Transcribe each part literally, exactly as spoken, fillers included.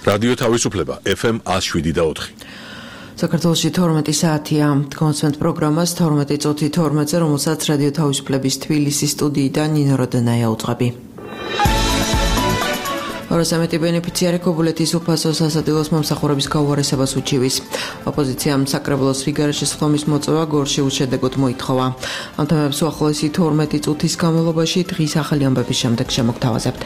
რადიო თავისუფლება ეფ ემ one oh seven და four. საქართველოში თორმეტი საათია კონსვენთ პროგრამას თორმეტი წუთი თორმეტზე, რომელსაც რადიო თავისუფლების თბილისის სტუდიიდან ნინო როდენაია უძღვები. ორასამეტი ბენეფიციარი ქობულეთის უფასო სასადილოს მომსახურების გაუარესებას უჩივის. ოპოზიციამ საკრებულოს რიგარეშე სხდომის მოწვევა გორში უშედეგოდ მოითხოვა. ამ თემებს უახლოესი თორმეტი წუთის განმავლობაში დღის ახალი ამბების შემდეგ შემოგთავაზებთ.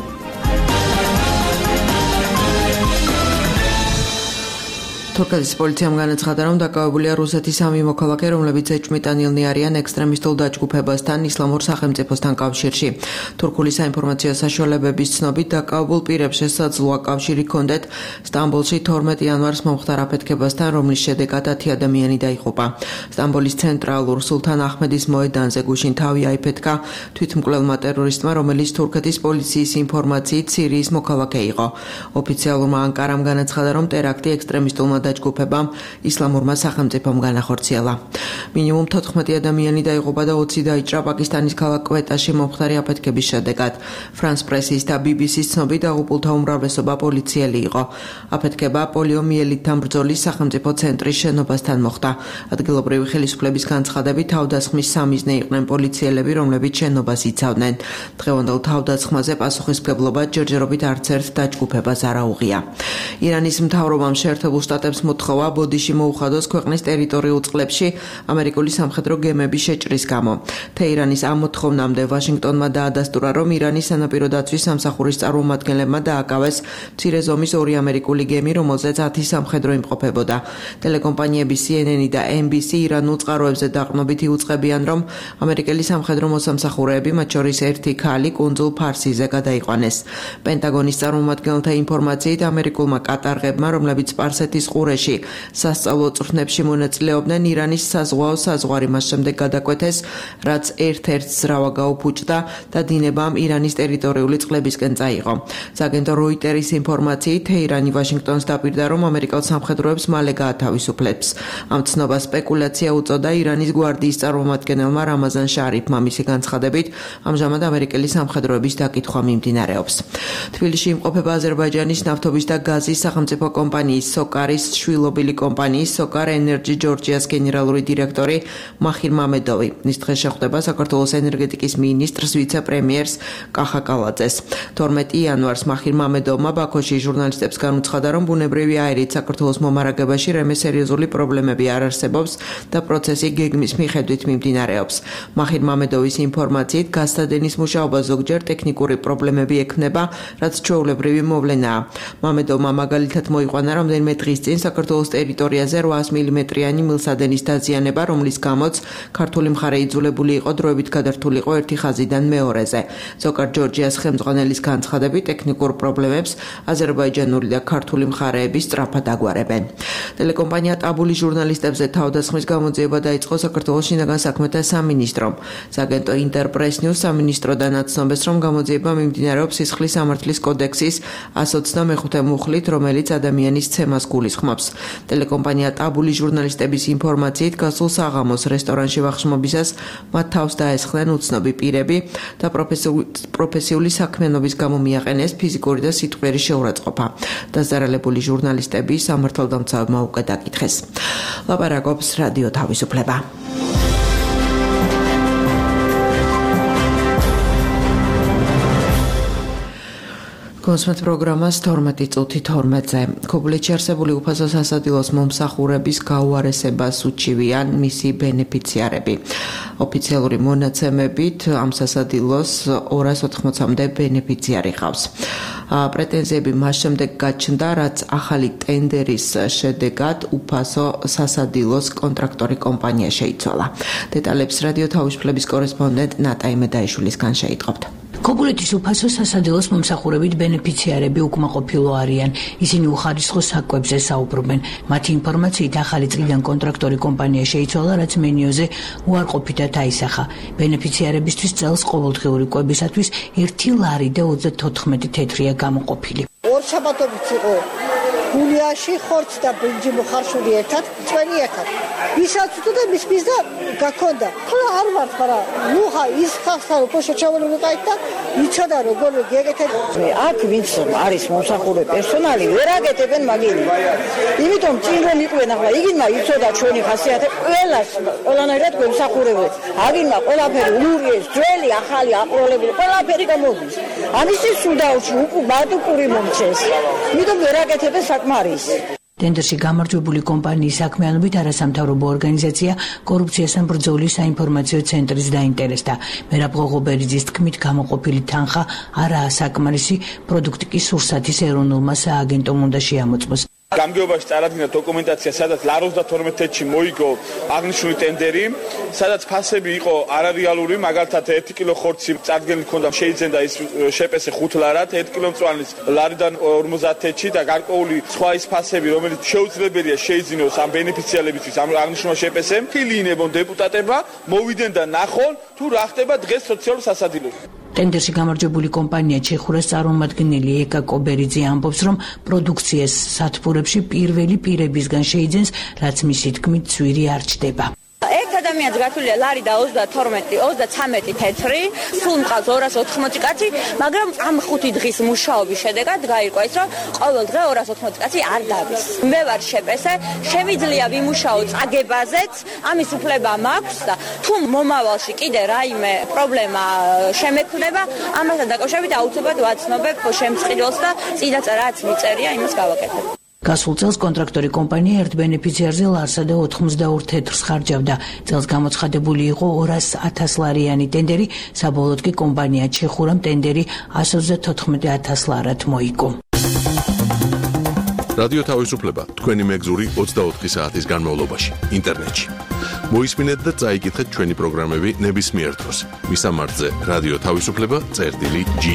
თურქეთის პოლიციამ განაცხადა, რომ დაკავებულია რუსეთის სამი მოქალაქე, რომლებიც ეჭვმიტანილნი არიან ექსტრემისტულ დაჯგუფებასთან ისლამურ სახელმწიფოსთან კავშირში. თურქული საინფორმაციო საშუალებების ცნობით, დაკავებულ პირებს შესაძლოა კავშირი ჰქონდეთ სტამბოლში თორმეტი იანვარს მომხდარ აფეთქებასთან, რომლის შედეგად ათი ადამიანი დაიღუპა. სტამბოლის ცენტრალურ სულთან აჰმედის მოედანზე გუშინ თავი აიფეთქა თვითმკვლელმა ტერორისტმა, რომელიც თურქეთის პოლიციის ინფორმაციით სირიის მოქალაქე იყო. ოფიციალურმა ანკარამ განაცხადა, რომ ტერაქტი ექსტრემისტულმა დაჯგუფებამ ისლამურმა სახელმწიფომ განახორციელა. მინიმუმ თოთხმეტი ადამიანი დაიღუპა და ოცი დაიჭრა პაკისტანის ქალაქ კვეტაში მომხდარი აფეთქების შედეგად. ფრანს პრესის და ბი ბი სის ცნობით დაღუპულთა უმრავლესობა პოლიციელი იყო. აფეთქება პოლიომიელიტთან ბრძოლის სახელმწიფო ცენტრის შენობასთან მოხდა. ადგილობრივი ხელისუფლების განცხადებით, თავდასხმის სამიზნე იყვნენ პოლიციელები, რომლებიც შენობას იცავდნენ. დღევანდელ თავდასხმაზე პასუხისმგებლობა ჯერჯერობით არც ერთ დაჯგუფებას არ აუღია. ირანის მთავრობამ შეერთებულ შტატებს მოთხოვა ბოდიში მოუხადოს ქვეყნის ტერიტორიულ წყლებში ამერიკული სამხედრო გემების შეჭრის გამო. თეირანის ამ მოთხოვნამდე ვაშინგტონმა დაადასტურა, რომ ირანის სანაპირო დაცვის სამსახურის წარმომადგენლებმა დააკავეს მცირე ზომის ორი ამერიკული გემი, რომელზეც ათი სამხედრო იმყოფებოდა. ტელეკომპანიები სი ენ ენ და ემ ბი სი ირანულ წყაროებზე დაყრდნობით იუწყებიან, რომ ამერიკელი სამხედრო მოსამსახურეები, მათ შორის ერთი ქალი, კუნძულ ფარსიზე გადაიყვანეს. პენტაგონის წარმომადგენელთა ინფორმაციით, ამერიკულმა კატარღებმა, რომლებიც სპარსეთის ყურეში სასწავლო წვრთნებში მონაწილეობდნენ, ირანის საზღვაო საზღვარი მას შემდეგ გადაკვეთეს, რაც ერთ-ერთ ზრავა გაუფუჭდა და დინებამ ირანის ტერიტორიული წყლებისკენ წაიღო. სააგენტო როიტერის ინფორმაციით, თეირანი ვაშინგტონს დაპირდა, რომ ამერიკელ სამხედროებს მალე გაათავისუფლებს. ამ ცნობას სპეკულაცია უწოდა ირანის გვარდიის წარმომადგენელმა რამაზან შარიფმა. მისი განცხადებით, ამჟამად ამერიკელი სამხედროების დაკითხვა მიმდინარეობს. თბილისში იმყოფება აზერბაიჯანის ნავთობის და გაზის სახელმწიფო კომპანიის სოკარის შვილობილი კომპანიის სოკარ ენერჯი ჯორჯიას გენერალური დირექტორი მაჰირ მამედოვი. ის დღეს შეხვდება საქართველოს ენერგეტიკის მინისტრს ვიცე-პრემიერს კახა კალაძეს. თორმეტი იანვარს მაჰირ მამედოვმა ბაქოში ჟურნალისტებს განუცხადა, რომ ბუნებრივი აირით საქართველოს მომარაგებაში რემე სერიოზული პრობლემები არ არსებობს და პროცესი გეგმის მიხედვით მიმდინარეობს. მაჰირ მამედოვის ინფორმაციით, გაზსადენის მუშაობა ზოგჯერ ტექნიკური პრობლემები ექმნება, რაც ჩვეულებრივი მოვლენაა. მამედოვმა მაგალითად მოიყვანა, რამდენიმე დღის წინ საქართველოს ტერიტორიაზე რვაას მილიმეტრიანი მილსადენის დაზიანება, რომლის გამოც ქართული მხარე იძულებული იყო დროებით გადართულიყო ერთი ხაზიდან მეორეზე. სოკარ ჯორჯიას ხელმძღვანელის განცხადებით, ტექნიკურ პრობლემებს აზერბაიჯანული და ქართული მხარეები სწრაფად აგვარებენ. ტელეკომპანია ტაბული ჟურნალისტებზე თავდასხმის გამოძიება დაიწყო საქართველოს შინაგან საქმეთა სამინისტრომ. სააგენტო ინტერპრეს ნიუს სამინისტროდან აცნობს, რომ გამოძიება მიმდინარეობს სისხლის სამართლის კოდექსის one twenty-five მუხლით, რომელიც ადამიანის ცემას გულისხმობს. ტელეკომპანია ტაბული ჟურნალისტების ინფორმაციით, გასულ საღამოს რესტორანში ვახშმობისას მათ თავს დაესხნენ უცნობი პირები და პროფესიული საქმიანობის გამო მიაყენეს ფიზიკური და სიტყვიერი შეურაცხყოფა. დაზარალებული ჟურნალისტები სამართალდამცავებმა უკვე დაკითხეს. ლაპარაკობს რადიო თავისუფლება. კონსვენთ პროგრამას თორმეტი წუთი თორმეტზე. ქობულეთში არსებული უფასო სასადილოს მომსახურების გაუარესებას უჩივიან მისი ბენეფიციარები. ოფიციალური მონაცემებით ამ სასადილოს ორას ოთხმოცამდე ბენეფიციარი ყავს. პრეტენზიები მას შემდეგ გაჩნდა, რაც ახალი ტენდერის შედეგად უფასო სასადილოს კონტრაქტორი კომპანია შეიცვალა. დეტალებს რადიო თავისუფლების კორესპონდენტ ნატა იმედაიშვილისგან შეიტყობთ. ქობულეთის უფასო სასადილოს მომსახურებით ბენეფიციარები უკმაყოფილო არიან. ისინი უხარისხო საკვებზე საუბრობენ. მათი ინფორმაციით, ახალი წლიდან კონტრაქტორი კომპანია შეიცვალა, რაც მენიოზე უარყოფითად აისახა. ბენეფიციარებისთვის წელს ყოველდღიური კვებისათვის ერთი ლარი და ოცდათოთხმეტი თეთრია გამოყოფილი. ორ შაბათობით იყო გულიაში ხორცს და ბრინჯი მოხარშული ერთად, წვენი ერთად. ისაც უთოდა მის მის და გაქონდა. ხოლო არ ვართ, მაგრამ ნუ ხა ის ხალხს რო შეჩავებული გაიქცა, იცოდა როგორ გეკეთება. აქ ვინც არის მომსახურე პერსონალი, ვერ აკეთებენ მაგილი. იმიტომ წინ რომ იყვნენ ახლა იგინმა იცოდა ჩვენი ხასიათი, ყველას ყველანაირად გვემსახურებენ. აგინმა ყველაფერი ურიეს, ძველი, ახალი, აყროლებული, ყველაფერი გამოდის. ამისთვის სულ დაუჩი უკუბატუკური მომწეს. იმიტომ ვერ აკეთებენ საკმარის. ტენდერში გამარჯვებული კომპანიის საქმიანობით არასამთავრობო ორგანიზაცია კორუფციასთან ბრძოლის საინფორმაციო ცენტრის დაინტერესდა. მერაბ ღოღობერიძის თქმით, გამოყოფილი თანხა არაა საკმარისი, პროდუქტი კი სურსათის ეროვნულმა სააგენტომ უნდა შეამოწმოს. გამგეობაში წარადგინა დოკუმენტაცია, სადაც ოცდათორმეტ თეთრში მოიგო აღნიშნული ტენდერი, სადაც ფასები იყო არარეალური, მაგალითად ერთი კილო ხორცი წარდგენილი ჰქონდა, შეიძლება ის შეპესე ხუთ ლარად, ერთი კილო მწვანის ლარიდან ორმოცდაათ თეთრში და გარკვეული სხვა ის ფასები, რომელიც შეუძლებელია შეიძინოს ამ ბენეფიციარებისთვის ამ აღნიშნულ შეპესემ, ხილინებონ დეპუტატებმა, მოვიდნენ და ნახონ თუ რა ხდება დღეს სოციალურ სასადილოში. ტენდერში გამარჯვებული კომპანია ჩეხურას წარმომადგენელი ეკა კობერიძე ამბობს, რომ პროდუქციას სათბურებში პირველი პირებისგან შეიძენს, რაც მისი თქმით ცვირი არ ჩდება. ერთ ადამიანს გათვლილია ლარი და ოცდათორმეტი ოცდაცამეტი თეთრი, სულ მყავს ორას ოთხმოცი კაცი, მაგრამ ამ ხუთი დღის მუშაობის შედეგად გაირკვა ის, რომ ყოველ დღე ორას ოთხმოცი კაცი არ დავის. მე ვარ შეპესე, შემიძლია ვიმუშაო წაგებაზეც, ამის უფლება მაქვს და თუ მომავალში კიდე რაიმე პრობლემა შემექმნება, ამასთან დაკავშირებით აუცილებლად ვაცნობებ შემწყილს და წინასწარ რაც მიწერია, იმას გავაკეთებ. გასულ წელს კონტრაქტორი კომპანია ერთ ბენეფიციარზე ლარსა და ოთხმოცდაორ თეთრს ხარჯავდა. წელს გამოცხადებული იყო ორას ათას ლარიანი ტენდერი, საბოლოოდ კი კომპანია ჩეხურამ ტენდერი ასი ოცდათოთხმეტი ათას ლარად მოიგო. რადიო თავისუფლება თქვენი მეგზური ოცდაოთხი საათის განმავლობაში ინტერნეტში. მოისმინეთ და წაიკითხეთ ჩვენი პროგრამები ნებისმიერ დროს. მისამართზე რადიო თავისუფლება წერტილი ჯი.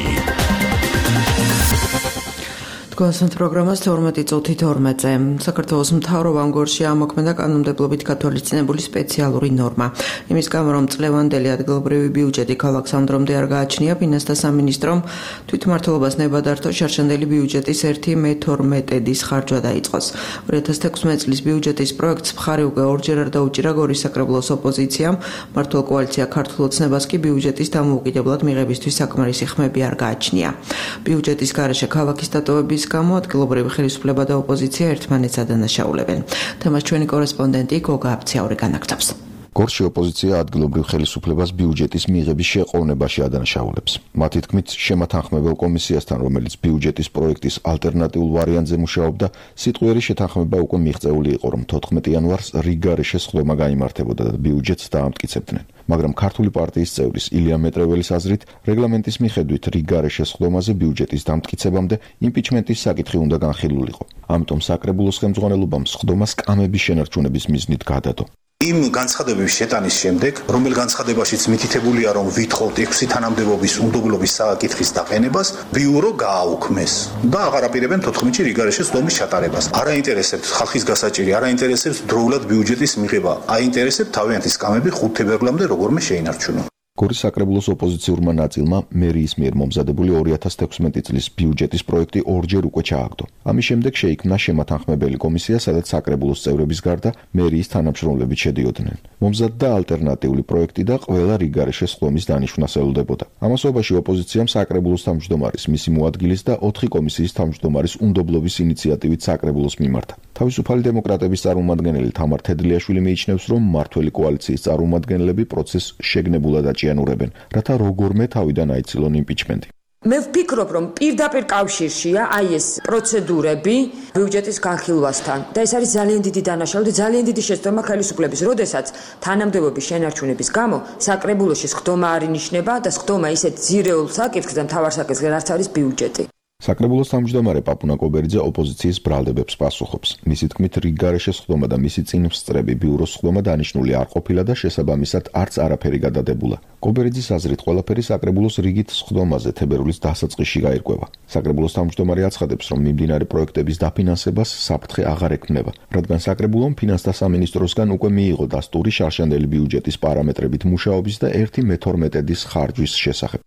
თქვენს პროგრამას თორმეტი წუთი თორმეტზე. საქართველოს მთავრობამ ამგვარში ამოქმედა კანონმდებლობით გათვალისწინებული სპეციალური ნორმა. იმის გამო, რომ წლევანდელი ადგილობრივი ბიუჯეტი ქალაქს ამ დრომდე არ გააჩნია, ფინანსთა სამინისტრომ თვითმმართველობას ნებადართო შარშანდელი ბიუჯეტის ერთი მე თორმეტედის ხარჯვა დაიწყოს. ორი ათას თექვსმეტ წლის ბიუჯეტის პროექტს მხარი უკვე ორჯერ არ დაუჭირა გორის საკრებულოს ოპოზიციამ, მართლ კოალიცია ქართულ ოცნებას კი ბიუჯეტის დამოუკიდებლად მიღებისთვის საკმარისი ხმები არ გააჩნია. ბიუჯეტის გარეშე ქალაქის დატოვების გამო ადგილობრივი ხელისუფლება და ოპოზიცია ერთმანეთს ადანაშაულებენ. თემას ჩვენი კორესპონდენტი გოგა აფციაური განაგრძობს. გორში ოპოზიცია ადგილობრივ ხელისუფლებას ბიუჯეტის მიღების შეყოვნებაში ადანაშაულებს. მათი თქმით, შემათანხმებელ კომისიასთან, რომელიც ბიუჯეტის პროექტის ალტერნატიულ ვარიანტზე მუშაობდა, სიტყვიერი შეთანხმება უკვე მიღწეული იყო, რომ თოთხმეტი იანვარს რიგგარეშე სხდომა გაიმართებოდა და ბიუჯეტს დაამტკიცებდნენ. მაგრამ ქართული პარტიის წევრის ილია მეტრეველის აზრით, რეგლამენტის მიხედვით რიგგარეშე სხდომაზე ბიუჯეტის დამტკიცებამდე იმპიჩმენტის საკითხი უნდა განხილულიყო. ამიტომ საკრებულოს ხელმძღვანელობამ სხდომას კამების შენარჩუნების მიზნით გადადო. იმ განცხადებების შეტანის შემდეგ, რომელ განცხადებაშიც მითითებულია, რომ ვითხოვთ ექვსი თანამდებობის უნდობლობის საკითხის დაყენებას, ბიურო გააუქმეს და აღარ აპირებენ თოთხმეტში რიგგარეშე სხდომის ჩატარებას. არ აინტერესებთ ხალხის გასაჭირი, არ აინტერესებთ დროულად ბიუჯეტის მიღება, აინტერესებთ თავიანთი სკამები ხუთ თებერვლამდე როგორმე შეინარჩუნო. გორის საკრებულოს ოპოზიციურმა ნაწილმა მერიის მიერ მომზადებული ორი ათას თექვსმეტი წლის ბიუჯეტის პროექტი ორჯერ უკვე ჩააგდო. ამის შემდეგ შეიქმნა შემათანხმებელი კომისია, სადაც საკრებულოს წევრების გარდა მერიის თანამშრომლებით შედიოდნენ. მომზადდა ალტერნატიული პროექტი და ყველა რიგგარეშე სხდომის დანიშვნას ელოდებოდა. ამასობაში ოპოზიციამ საკრებულოს თავმჯდომარის, მისი მოადგილის და ოთხი კომისიის თავმჯდომარის უნდობლობის ინიციატივით საკრებულოს მიმართა. თავისუფალი დემოკრატების წარმომადგენელი თამარ თედლიაშვილი მიიჩნევს, რომ მმართველი კოალიციის წარმომადგენლები პროცესს შეგნებულად აჭიანურებენ, რათა როგორმე თავიდან აიცილონ იმპიჩმენტი. მე ვფიქრობ, რომ პირდაპირ კავშირშია აი ეს პროცედურები ბიუჯეტის განხილვასთან და ეს არის ძალიან დიდი დანაშაული და ძალიან დიდი შეცდომა ხელისუფლების, როდესაც თანამდებობის შენარჩუნების გამო საკრებულოში სხდომა არ ინიშნება და სხდომა ისეთ ძირეულ საკითხს და მთავარ საკითხს, რაც არის ბიუჯეტი. საკრებულოს თავმჯდომარე პაპუნა კობერიძე ოპოზიციის ბრალდებებს პასუხობს. მისი თქმით, რიგგარეშე სხდომა და მისი წინვსწრები ბიუროს სხდომა დანიშნული არ ყოფილა და შესაბამისად არც არაფერი გადადებულა. კობერიძის აზრით, ყველაფერი საკრებულოს რიგით სხდომაზე თებერვლის დასაწყისში გაირკვევა. საკრებულოს თავმჯდომარე აცხადებს, რომ მიმდინარე პროექტების დაფინანსებას საფრთხე აღარ ექმნება, რადგან საკრებულომ ფინანსთა სამინისტროსგან უკვე მიიღო დასტური შარშანდელი ბიუჯეტის პარამეტრებით მუშაობის და ერთი მე თორმეტედის ხარჯვის შესახებ.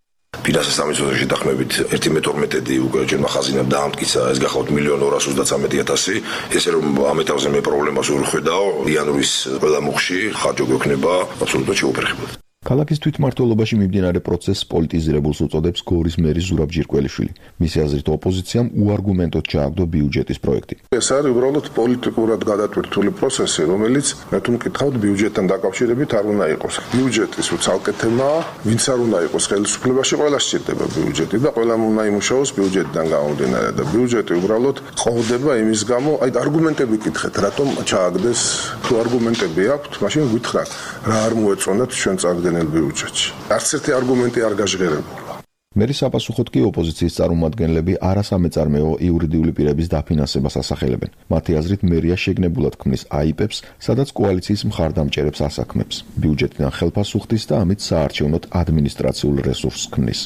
ფინანსთა სამინისტროში შეთანხმებით ერთი მე თორმეტი უკვე ჯერმა ხაზინამ დაამტკიცა, ეს გახლავთ მილიონი ორასი ოცდათვრამეტი ათასი. ესე რომ ამ ეტაპზე მე პრობლემას ვერ ხედავ, იანვრის ყველა მუხში ხარჯი გვექნება აბსოლუტურად შეუფერხებლად. ქალაქის თვითმმართველობაში მიმდინარე პროცესს პოლიტიზირებულს უწოდებს გორის მერის ზურაბ ჯირკველიშვილი. მისი აზრით ოპოზიციამ უარგუმენტოდ ჩააგდო ბიუჯეტის პროექტი. ეს არის უბრალოდ პოლიტიკურად გადატვირთული პროცესი, რომელიც მე თუ მკითხავთ ბიუჯეტთან დაკავშირებით არ უნდა იყოს. ბიუჯეტის უცალკე თემაა, ვინც არ უნდა იყოს ხელისუფლებაში, ყველა სჭირდება ბიუჯეტი და ყველამ უნდა იმუშაოს ბიუჯეტიდან გამომდინარე და ბიუჯეტი უბრალოდ ყოფდება იმის გამო, აი არგუმენტები გითხეთ, რატომ ჩააგდეს. თუ არგუმენტები აქვთ, მაშინ გითხრათ, რა არ მოეწონათ ჩვენ წარდგენილ ბიუჯეტში. არც ერთი არგუმენტი არ გაჟღერებულა. მერის საპასუხოდ კი ოპოზიციის წარმომადგენლები არასამეწარმეო იურიდიული პირების დაფინანსებას ასახელებენ. მათი აზრით მერია შეგნებულად ქმნის აიპებს, სადაც კოალიციის მხარდამჭერებს ასაქმებს. ბიუჯეტიდან ხელფასუხდის და ამით საარჩევნოდ ადმინისტრაციულ რესურსს ქმნის.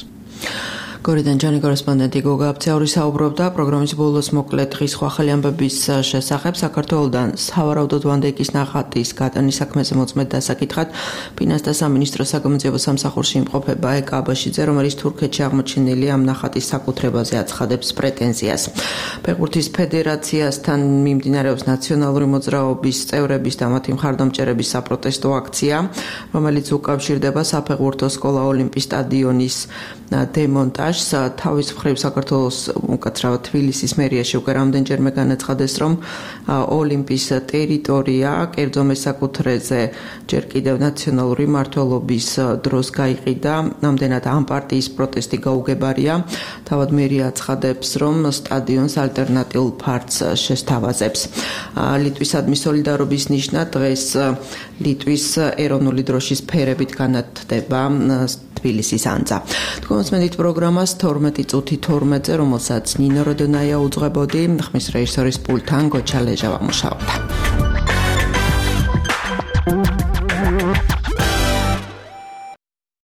გორიდან ჯანი კორესპონდენტი გოგა აფცაური საუბრობდა პროგრამის ბოლოს მოკლედ დღის სხვა ხელი ამბების შესახებ. საქართველოდან სავარაუდოდ ვანდეიკის ნახატის გატანის საქმეზე მოწმედ დასაკითხად ფინანსთა სამინისტროს საგამოძიებო სამსახურში იმყოფება ეკა აბაშიძე, რომელიც თურქეთში აღმოჩენილი ამ ნახატის საკუთრებაზე აცხადებს პრეტენზიას. ფეხბურთის ფედერაციასთან მიმდინარეობს ნაციონალური მოძრაობის წევრების და მათი მხარდამჭერების საპროტესტო აქცია, რომელიც უკავშირდება საფეხბურთო სკოლა ოლიმპის სტადიონის დემონტაჟს. თავის მხრივ საქართველოს უკაცრავად თბილისის მერიაში უკვე რამდენჯერმე განაცხადეს, რომ ოლიმპის ტერიტორია კერძო მესაკუთრეზე ჯერ კიდევ ნაციონალური მმართველობის დროს გაიყიდა. ამდენად ამ პარტიის პროტესტი გაუგებარია. თავად მერია აცხადებს, რომ სტადიონს ალტერნატიულ ფარდს შესთავაზებს. ლიტვისადმი სოლიდარობის ნიშნად დღეს ლიტვის ეროვნული დროშის ფერებით განათდება თბილისის ანძა. თქვენს პროგრამას თორმეტი წუთი თორმეტზე, რომელსაც ნინო როდონაია უძღვებოდი, ხმის რეჟისორის პულტთან გოჩა ლეჟავა მუშაობდა.